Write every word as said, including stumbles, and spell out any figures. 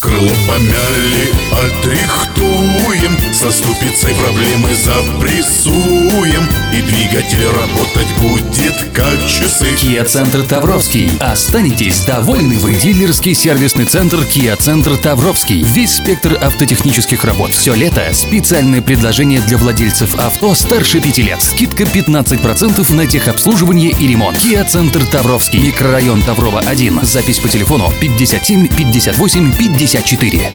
крыло помяли, отрихтуем, со ступицей проблемы запрессуем, и двигатель работать будет как часы. Kia Центр Тавровский. Останетесь довольны вы. Дилерский сервисный центр Kia Центр Тавровский. Весь спектр автотехнических работ. Все лето специальное предложение для владельцев авто старше пяти лет. Скидка пятнадцать процентов на техобслуживание и ремонт. Kia Центр Тавровский. Микрорайон Таврова один. Запись по телефону пятьдесят семь пятьдесят восемь пятьдесят четыре.